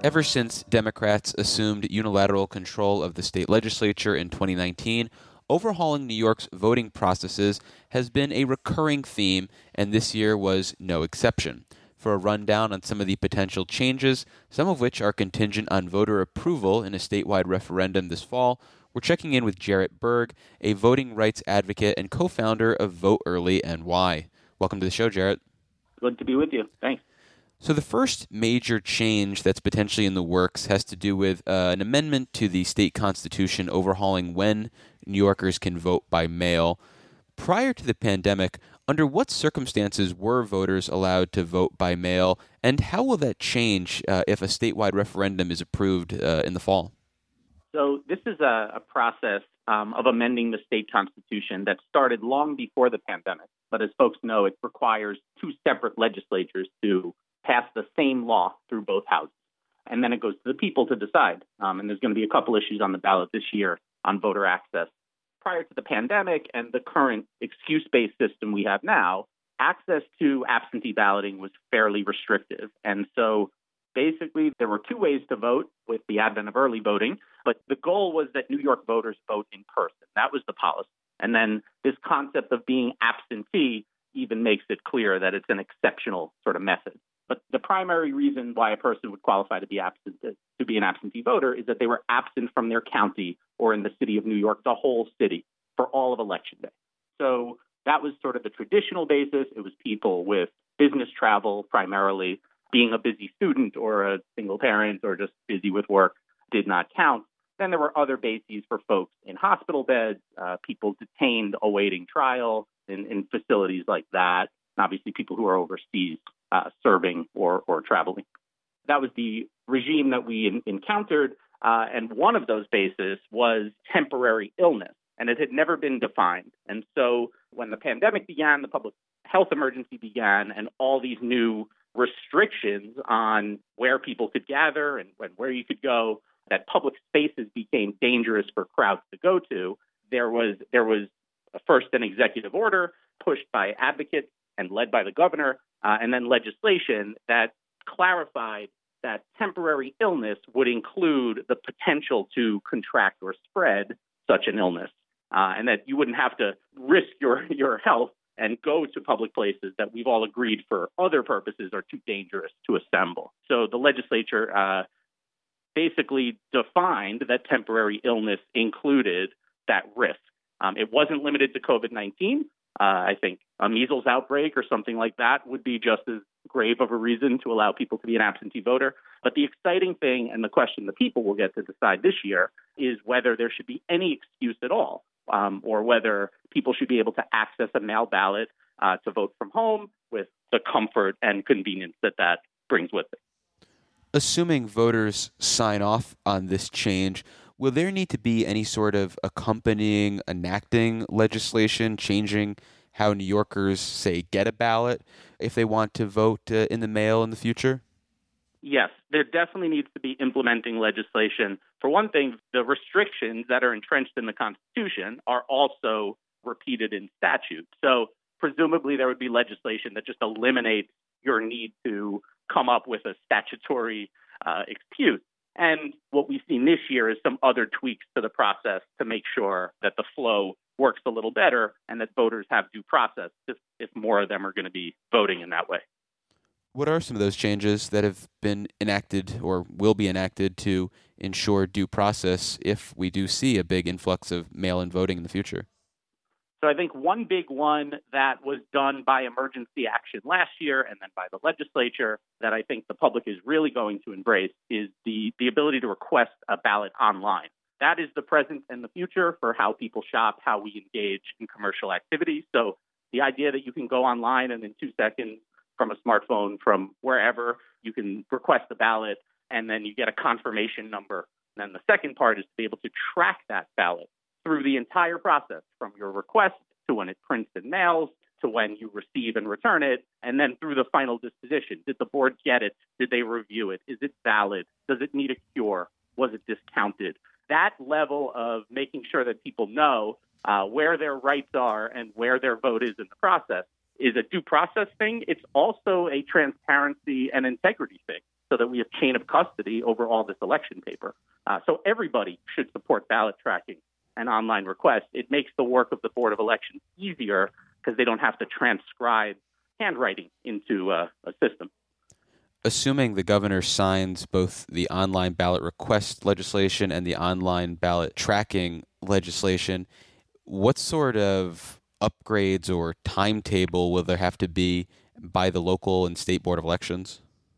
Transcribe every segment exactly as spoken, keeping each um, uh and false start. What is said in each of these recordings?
Ever since Democrats assumed unilateral control of the state legislature in twenty nineteen, overhauling New York's voting processes has been a recurring theme, and this year was no exception. For a rundown on some of the potential changes, some of which are contingent on voter approval in a statewide referendum this fall, we're checking in with Jarrett Berg, a voting rights advocate and co-founder of Vote Early N Y. Welcome to the show, Jarrett. Good to be with you. Thanks. So the first major change that's potentially in the works has to do with uh, an amendment to the state constitution overhauling when New Yorkers can vote by mail. Prior to the pandemic, under what circumstances were voters allowed to vote by mail, and how will that change uh, if a statewide referendum is approved uh, in the fall? So this is a, a process um, of amending the state constitution that started long before the pandemic. But as folks know, it requires two separate legislatures to pass the same law through both houses. And then it goes to the people to decide. Um, and there's going to be a couple issues on the ballot this year on voter access. Prior to the pandemic and the current excuse-based system we have now, access to absentee balloting was fairly restrictive. And so basically there were two ways to vote with the advent of early voting, but the goal was that New York voters vote in person. That was the policy. And then this concept of being absentee even makes it clear that it's an exceptional sort of method. But the primary reason why a person would qualify to be absent, to be an absentee voter is that they were absent from their county or in the city of New York, the whole city, for all of Election Day. So that was sort of the traditional basis. It was people with business travel primarily. Being a busy student or a single parent or just busy with work did not count. Then there were other bases for folks in hospital beds, uh, people detained awaiting trial in, in facilities like that, and obviously people who are overseas uh, serving or, or traveling. That was the regime that we in, encountered, uh, and one of those bases was temporary illness, and it had never been defined. And so when the pandemic began, the public health emergency began, and all these new restrictions on where people could gather and when, where you could go, that public spaces became dangerous for crowds to go to. There was there was first an executive order pushed by advocates and led by the governor, uh, and then legislation that clarified that temporary illness would include the potential to contract or spread such an illness, uh, and that you wouldn't have to risk your, your health and go to public places that we've all agreed for other purposes are too dangerous to assemble. So the legislature uh, basically defined that temporary illness included that risk. Um, it wasn't limited to COVID nineteen. Uh, I think a measles outbreak or something like that would be just as grave of a reason to allow people to be an absentee voter. But the exciting thing and the question the people will get to decide this year is whether there should be any excuse at all, um, or whether people should be able to access a mail ballot uh, to vote from home with the comfort and convenience that that brings with it. Assuming voters sign off on this change, will there need to be any sort of accompanying, enacting legislation changing how New Yorkers, say, get a ballot if they want to vote uh, in the mail in the future? Yes, there definitely needs to be implementing legislation. For one thing, the restrictions that are entrenched in the Constitution are also repeated in statute. So presumably there would be legislation that just eliminates your need to come up with a statutory uh, excuse. And what we've seen this year is some other tweaks to the process to make sure that the flow works a little better and that voters have due process if, if more of them are going to be voting in that way. What are some of those changes that have been enacted or will be enacted to ensure due process if we do see a big influx of mail-in voting in the future? So I think one big one that was done by emergency action last year and then by the legislature that I think the public is really going to embrace is the, the ability to request a ballot online. That is the present and the future for how people shop, how we engage in commercial activities. So the idea that you can go online and in two seconds from a smartphone from wherever, you can request a ballot and then you get a confirmation number. And then the second part is to be able to track that ballot through the entire process, from your request to when it prints and mails to when you receive and return it, and then through the final disposition. Did the board get it? Did they review it? Is it valid? Does it need a cure? Was it discounted? That level of making sure that people know uh, where their rights are and where their vote is in the process is a due process thing. It's also a transparency and integrity thing. so that we have chain of custody over all this election paper. Uh, so everybody should support ballot tracking and online requests. It makes the work of the Board of Elections easier because they don't have to transcribe handwriting into uh, a system. Assuming the governor signs both the online ballot request legislation and the online ballot tracking legislation, what sort of upgrades or timetable will there have to be by the local and state board of elections?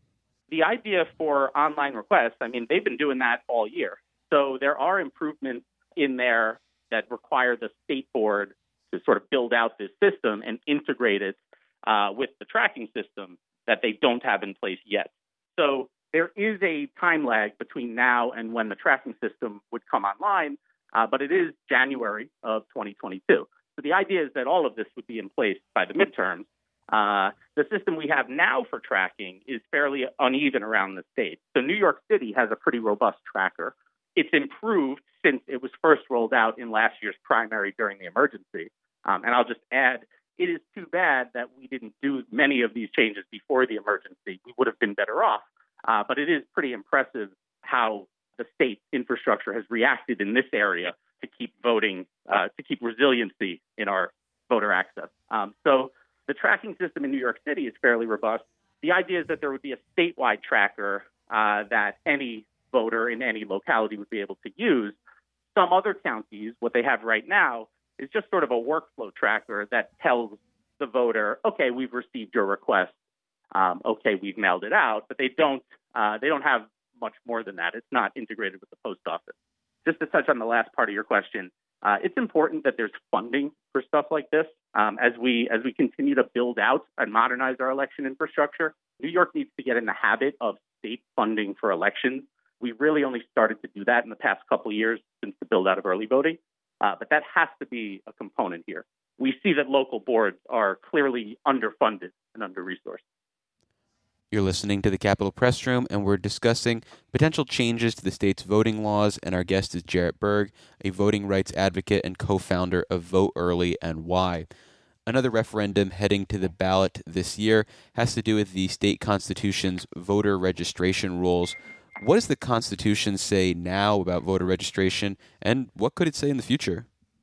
The idea for online requests, I mean, they've been doing that all year. So there are improvements in there that require the state board to sort of build out this system and integrate it uh, with the tracking system that they don't have in place yet. So there is a time lag between now and when the tracking system would come online, uh, but it is January of twenty twenty-two. So the idea is that all of this would be in place by the midterms. Uh, the system we have now for tracking is fairly uneven around the state. So New York City has a pretty robust tracker. It's improved since it was first rolled out in last year's primary during the emergency. Um, and I'll just add, it is too bad that we didn't do many of these changes before the emergency. We would have been better off. Uh, but it is pretty impressive how the state infrastructure has reacted in this area to keep voting, uh, to keep resiliency in our voter access. Um, so the tracking system in New York City is fairly robust. The idea is that there would be a statewide tracker uh, that any voter in any locality would be able to use. Some other counties, what they have right now, is just sort of a workflow tracker that tells the voter, okay, we've received your request. Um, okay, we've mailed it out, but they don't uh, they don't have much more than that. It's not integrated with the post office. Just to touch on the last part of your question, uh, it's important that there's funding for stuff like this. Um, as we as we continue to build out and modernize our election infrastructure, New York needs to get in the habit of state funding for elections. We really only started to do that in the past couple of years since the build out of early voting, uh, but that has to be a component here. We see that local boards are clearly underfunded and under-resourced. You're listening to the Capitol Press Room, and we're discussing potential changes to the state's voting laws, and our guest is Jarrett Berg, a voting rights advocate and co-founder of Vote Early and Why. Another referendum heading to the ballot this year has to do with the state constitution's voter registration rules. What does the Constitution say now about voter registration, and what could it say in the future?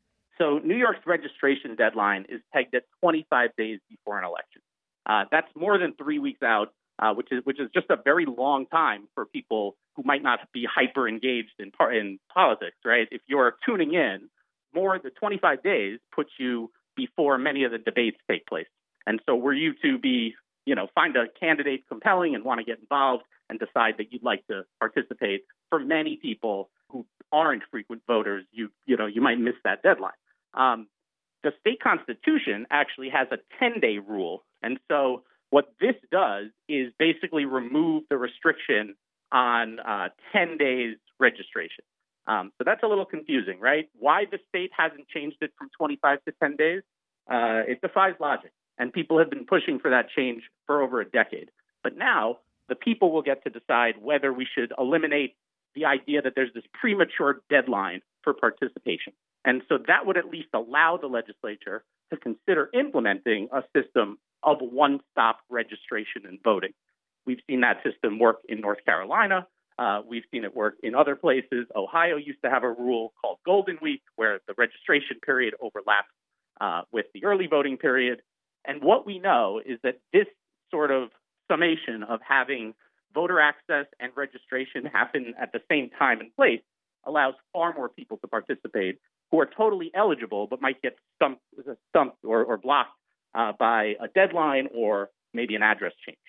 So New York's registration deadline is pegged at twenty-five days before an election. Uh, that's more than three weeks out. Uh, which is which is just a very long time for people who might not be hyper engaged in par- in politics, right? If you're tuning in, more than twenty-five days puts you before many of the debates take place. And so were you to be, you know, find a candidate compelling and want to get involved and decide that you'd like to participate, for many people who aren't frequent voters, you you know, you might miss that deadline. Um, the state constitution actually has a ten-day rule. And so what this does is basically remove the restriction on uh, ten days registration. Um, so that's a little confusing, right? Why the state hasn't changed it from twenty-five to ten days? Uh, it defies logic. And people have been pushing for that change for over a decade. But now the people will get to decide whether we should eliminate the idea that there's this premature deadline for participation. And so that would at least allow the legislature to consider implementing a system of one-stop registration and voting. We've seen that system work in North Carolina. Uh, we've seen it work in other places. Ohio used to have a rule called Golden Week, where the registration period overlaps uh, with the early voting period. And what we know is that this sort of summation of having voter access and registration happen at the same time and place allows far more people to participate who are totally eligible but might get stumped, stumped or, or blocked Uh, by a deadline or maybe an address change.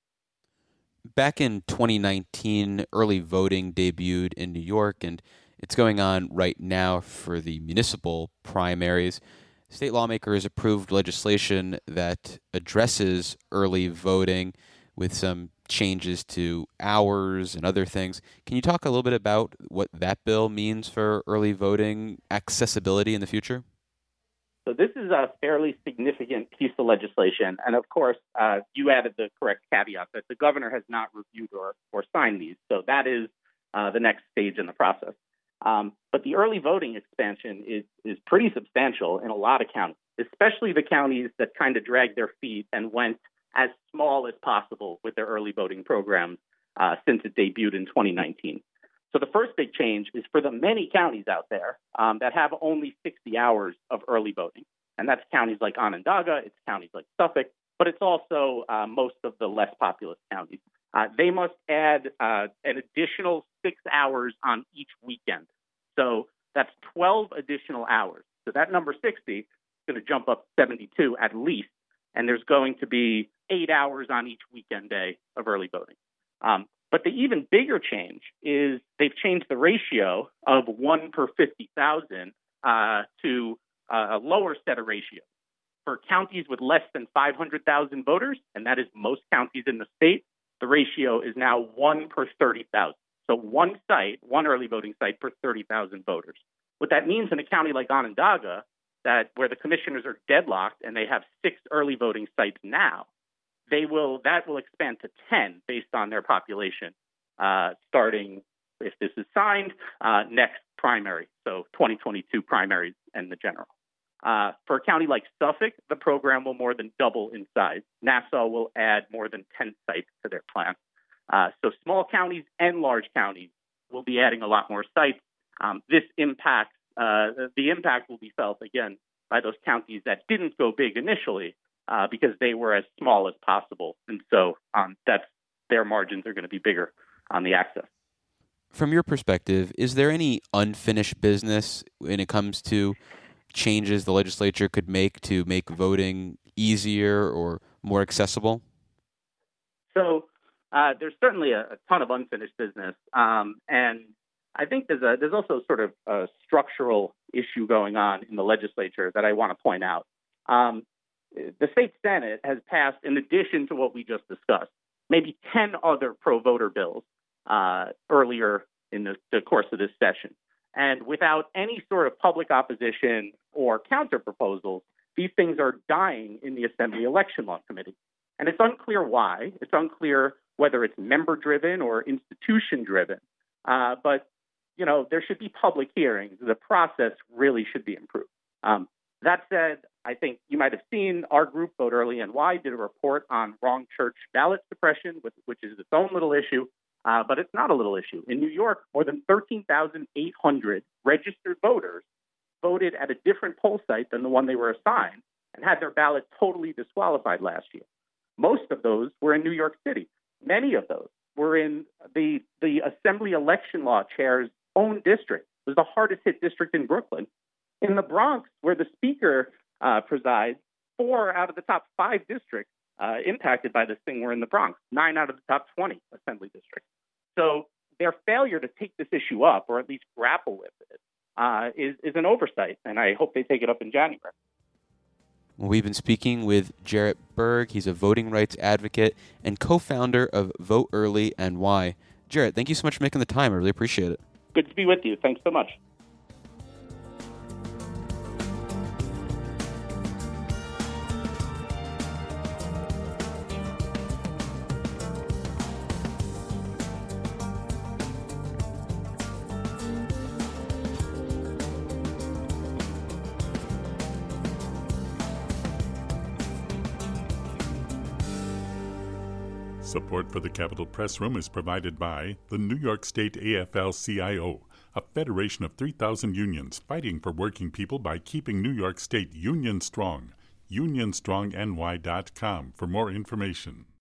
Back in twenty nineteen, early voting debuted in New York, and it's going on right now for the municipal primaries. State lawmakers approved legislation that addresses early voting with some changes to hours and other things. Can you talk a little bit about what that bill means for early voting accessibility in the future? So this is a fairly significant piece of legislation. And of course, uh, you added the correct caveat that the governor has not reviewed or, or signed these. So that is uh, the next stage in the process. Um, but the early voting expansion is, is pretty substantial in a lot of counties, especially the counties that kind of dragged their feet and went as small as possible with their early voting programs uh, since it debuted in twenty nineteen. So the first big change is for the many counties out there um, that have only sixty hours of early voting. And that's counties like Onondaga, it's counties like Suffolk, but it's also uh, most of the less populous counties. Uh, they must add uh, an additional six hours on each weekend. So that's twelve additional hours. So that number sixty is going to jump up seventy-two at least. And there's going to be eight hours on each weekend day of early voting. Um, but the even bigger change is they've changed the ratio of one per fifty thousand uh, to uh, a lower set of ratios. For counties with less than five hundred thousand voters, and that is most counties in the state, the ratio is now one per thirty thousand. So one site, one early voting site per thirty thousand voters. What that means in a county like Onondaga, that where the commissioners are deadlocked and they have six early voting sites now, they will that will expand to ten based on their population, uh, starting, if this is signed, uh, next primary, so twenty twenty-two primaries and the general. Uh, for a county like Suffolk, the program will more than double in size. Nassau will add more than ten sites to their plan. Uh, so small counties and large counties will be adding a lot more sites. Um, this impacts, uh, the impact will be felt, again, by those counties that didn't go big initially uh, because they were as small as possible. And so um, that's their margins are going to be bigger on the access. From your perspective, is there any unfinished business when it comes to changes the legislature could make to make voting easier or more accessible? So uh, there's certainly a, a ton of unfinished business. Um, and I think there's a, there's also sort of a structural issue going on in the legislature that I want to point out. Um, the state Senate has passed, in addition to what we just discussed, maybe ten other pro-voter bills uh, earlier in the, the course of this session. And without any sort of public opposition or counter proposals, these things are dying in the Assembly Election Law Committee. And it's unclear why. It's unclear whether it's member-driven or institution-driven. Uh, but, you know, there should be public hearings. The process really should be improved. Um, that said, I think you might have seen our group, Vote Early N Y, did a report on wrong church ballot suppression, which, which is its own little issue. Uh, but it's not a little issue. In New York, more than thirteen thousand eight hundred registered voters voted at a different poll site than the one they were assigned and had their ballot totally disqualified last year. Most of those were in New York City. Many of those were in the, the Assembly Election Law Chair's own district. It was the hardest hit district in Brooklyn. In the Bronx, where the Speaker uh, presides, four out of the top five districts uh, impacted by this thing were in the Bronx, nine out of the top twenty Assembly districts. So their failure to take this issue up, or at least grapple with it, uh, is, is an oversight, and I hope they take it up in January. Well, we've been speaking with Jarrett Berg. He's a voting rights advocate and co-founder of Vote Early N Y. Jarrett, thank you so much for making the time. I really appreciate it. Good to be with you. Thanks so much. Support for the Capitol Press Room is provided by the New York State A F L C I O, a federation of three thousand unions fighting for working people by keeping New York State union strong. union strong N Y dot com for more information.